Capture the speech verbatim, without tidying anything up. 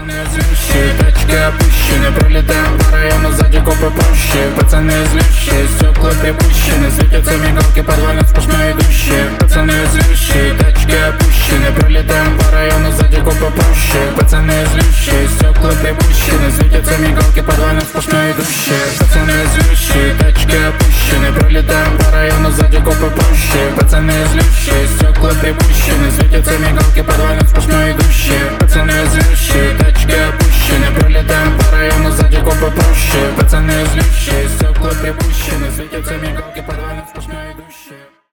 Пацаны злющие, тачки опущены, пролетаем по району, сзади копы пуще. Пацаны злющие, стекла припущены, светятся мигалки, подвально сплошной идущие. Пацаны злющие, тачки опущены, пролетаем по району, сзади копы пуще. Пацаны злющие, стекла припущены, светятся мигалки, подвально сплошной идущие. Пацаны злющие, тачки опущены, пролетаем по району, сзади копы пуще. Пацаны злющие, стекла припущены, светятся мигалки, подвально сплошной идущие.